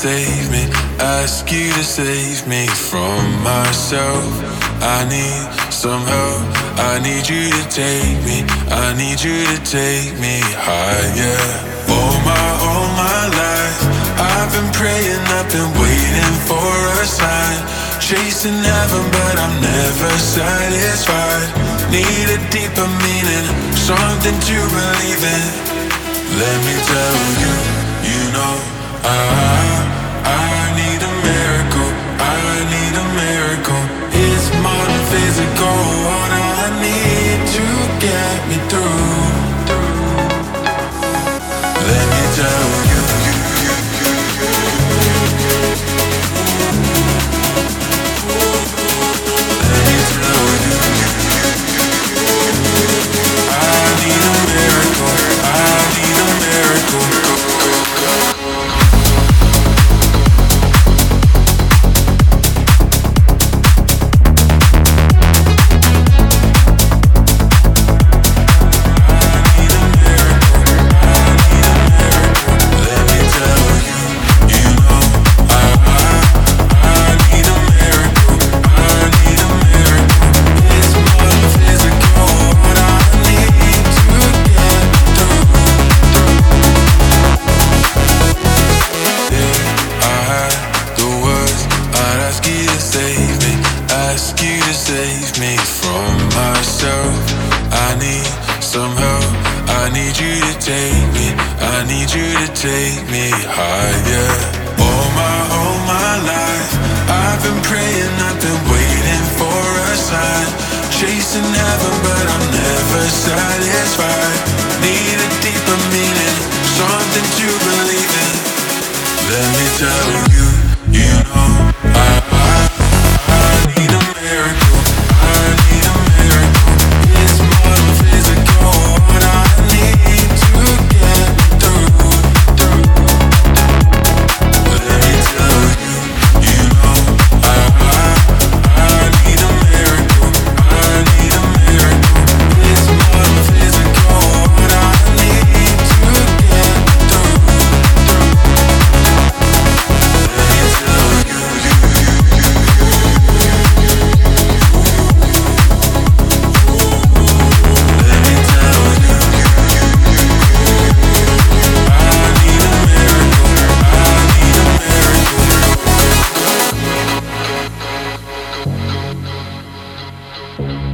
save me, ask you to save me from myself. I need some help, I need you to take me, I need you to take me higher. All my life, I've been praying, I've been waiting for a sign. Chasing heaven, but I'm never satisfied. Need a deeper meaning, something to believe in. Let me tell you, you know, I need a miracle, I need a miracle. It's more than physical, what I need to get me through. Let me tell you, let me tell you, I need a miracle, I need a miracle. Save me from myself. I need some help, I need you to take me, I need you to take me higher. All my life, I've been praying, I've been waiting for a sign. Chasing heaven, but I'm never satisfied. Need a deeper meaning, something to believe in. Let me tell you, you know, I need a miracle. you.